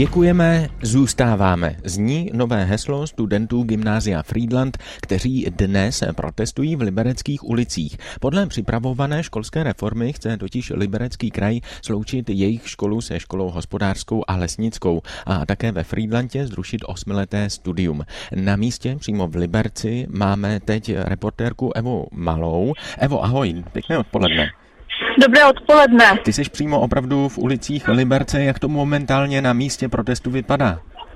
Děkujeme, zůstáváme. Zní nové heslo studentů Gymnázia Frýdlant, kteří dnes protestují v libereckých ulicích. Podle připravované školské reformy chce totiž Liberecký kraj sloučit jejich školu se školou hospodářskou a lesnickou a také ve Frýdlantě zrušit 8leté studium. Na místě přímo v Liberci máme teď reportérku Evu Malou. Evo, ahoj, pěkné odpoledne. Dobré odpoledne. Ty jsi přímo opravdu v ulicích Liberce, jak to momentálně na místě protestu vypadá?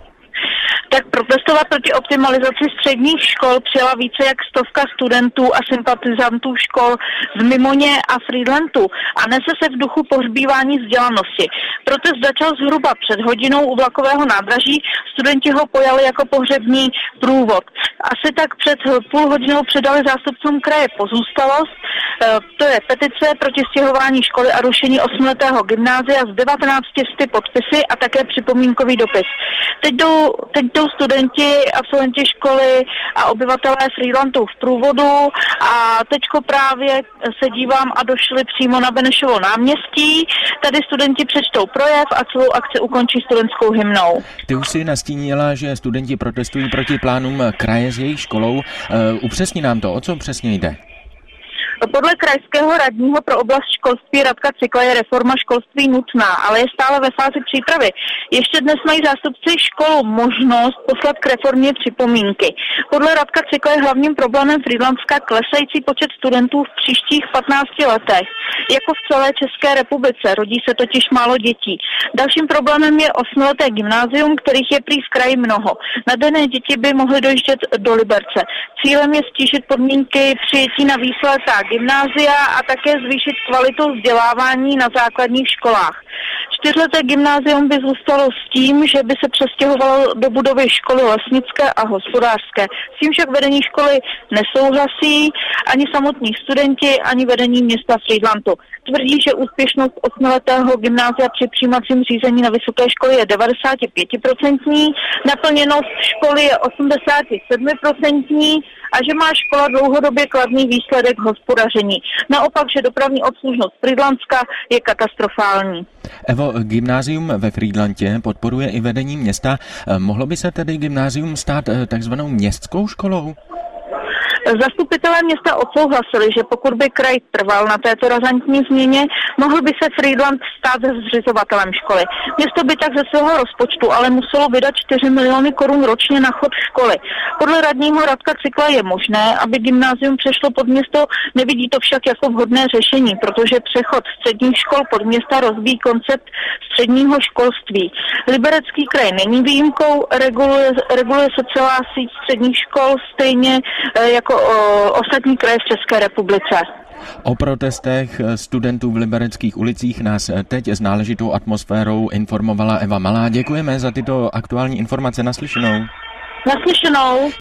Tak protestovat proti optimalizaci středních škol přijela více jak 100 studentů a sympatizantů škol z Mimoně a Frýdlantu a nese se v duchu pohřbívání vzdělanosti. Protest začal zhruba před hodinou u vlakového nádraží, studenti ho pojali jako pohřební průvod. Asi tak před půl hodinou předali zástupcům kraje pozůstalost, to je petice proti stěhování školy a rušení 8letého gymnázia s 19 podpisy a také připomínkový dopis. Teď jdou studenti, absolventi školy a obyvatelé Frýdlantu v průvodu a teďko právě se dívám a došli přímo na Benešovo náměstí. Tady studenti přečtou projev a celou akci ukončí studentskou hymnou. Ty už si nastínila, že studenti protestují proti plánům kraje s jejich školou. Upřesni nám to, o co přesně jde? Podle krajského radního pro oblast školství Radka Cykla je reforma školství nutná, ale je stále ve fázi přípravy. Ještě dnes mají zástupci škol možnost poslat k reformě připomínky. Podle Radka Cykla je hlavním problémem Frýdlantska klesající počet studentů v příštích 15 letech. Jako v celé České republice, rodí se totiž málo dětí. Dalším problémem je 8leté gymnázium, kterých je prý v kraji mnoho. Nadané děti by mohly dojíždět do Liberce. Cílem je stížit podmínky přijetí na výsledná gymnázia a také zvýšit kvalitu vzdělávání na základních školách. 4leté gymnázium by zůstalo s tím, že by se přestěhovalo do budovy školy lesnické a hospodářské. S tím však vedení školy nesouhlasí ani samotní studenti, ani vedení města Frýdlantu. Tvrdí, že úspěšnost 8letého gymnázia při přijímacím řízení na vysoké školy je 95%, naplněnost školy je 87% a že má škola dlouhodobě kladný výsledek hospodaření. Naopak, že dopravní obslužnost Frýdlantska je katastrofální. Evo, gymnázium ve Frýdlantě podporuje i vedení města. Mohlo by se tedy gymnázium stát takzvanou městskou školou? Zastupitelé města odsouhlasili, že pokud by kraj trval na této razantní změně, mohl by se Frýdlant stát zřizovatelem školy. Město by tak ze svého rozpočtu ale muselo vydat 4 miliony korun ročně na chod školy. Podle radního Radka Cykla je možné, aby gymnázium přešlo pod město, nevidí to však jako vhodné řešení, protože přechod středních škol pod města rozbíjí koncept středního školství. Liberecký kraj není výjimkou, reguluje se celá síť středních škol stejně jako ostatní kraje v České republice. O protestech studentů v libereckých ulicích nás teď s náležitou atmosférou informovala Eva Malá. Děkujeme za tyto aktuální informace. Naslyšenou. Naslyšenou.